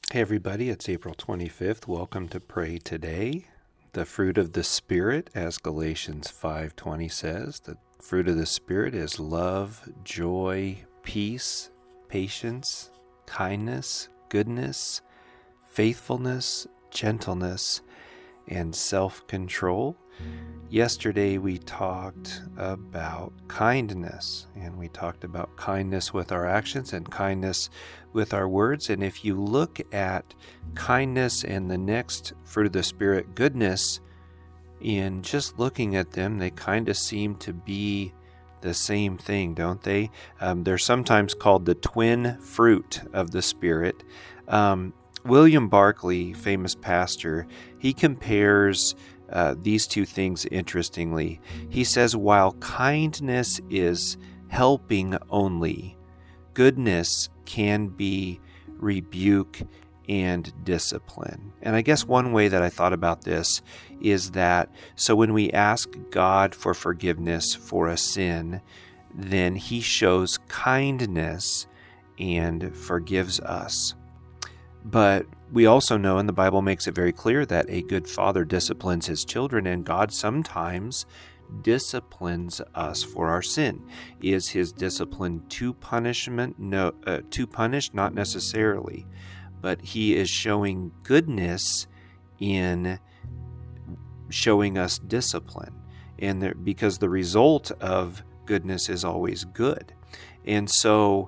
Hey everybody, it's April 25th. Welcome to Pray Today. The fruit of the Spirit, as Galatians 5:20 says, the fruit of the Spirit is love, joy, peace, patience, kindness, goodness, faithfulness, gentleness, and self-control. Yesterday we talked about kindness, and we talked about kindness with our actions and kindness with our words. And if you look at kindness and the next fruit of the Spirit, goodness, in just looking at them, they kind of seem to be the same thing, don't they? They're sometimes called the twin fruit of the Spirit. William Barclay, famous pastor, he compares these two things interestingly. He says, while kindness is helping only, goodness can be rebuke and discipline. And I guess one way that I thought about this is that, so when we ask God for forgiveness for a sin, then He shows kindness and forgives us. But we also know, and the Bible makes it very clear, that a good father disciplines his children, and God sometimes disciplines us for our sin. Is His discipline to punishment? No, to punish? Not necessarily. But He is showing goodness in showing us discipline, and because the result of goodness is always good. And so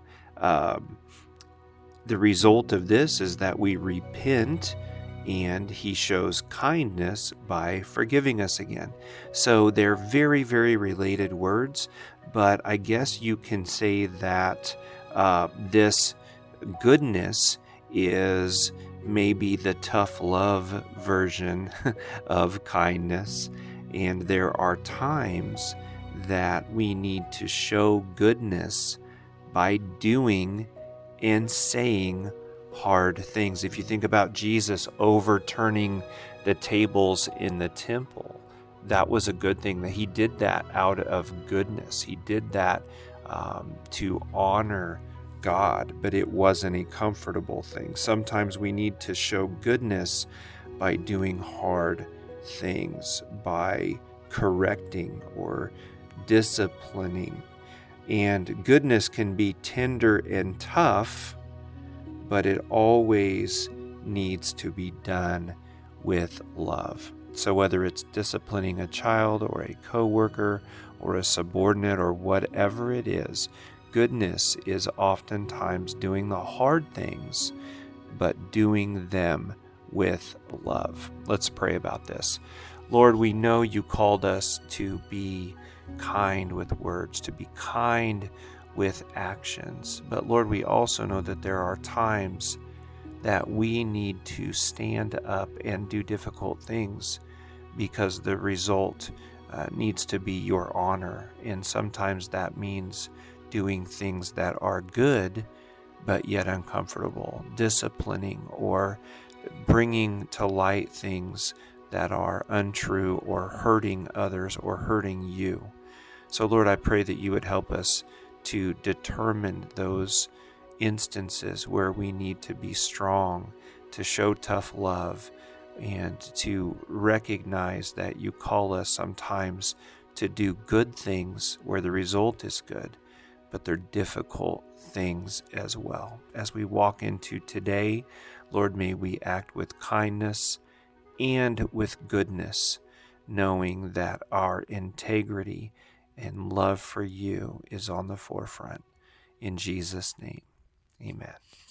the result of this is that we repent, and He shows kindness by forgiving us again. So they're very, very related words, but I guess you can say that this goodness is maybe the tough love version of kindness. And there are times that we need to show goodness by doing and saying hard things. If you think about Jesus overturning the tables in the temple, that was a good thing, that He did that out of goodness. He did that to honor God, but it wasn't a comfortable thing. Sometimes we need to show goodness by doing hard things, by correcting or disciplining. And goodness can be tender and tough, but it always needs to be done with love. So whether it's disciplining a child or a coworker or a subordinate or whatever it is, goodness is oftentimes doing the hard things, but doing them with love. Let's pray about this. Lord, we know You called us to be kind with words, to be kind with actions. But Lord, we also know that there are times that we need to stand up and do difficult things because the result needs to be Your honor. And sometimes that means doing things that are good, but yet uncomfortable, disciplining or bringing to light things that are untrue or hurting others or hurting You. So Lord, I pray that You would help us to determine those instances where we need to be strong, to show tough love, and to recognize that You call us sometimes to do good things where the result is good, but they're difficult things as well. As we walk into today, Lord, may we act with kindness and with goodness, knowing that our integrity and love for You is on the forefront. In Jesus' name, amen.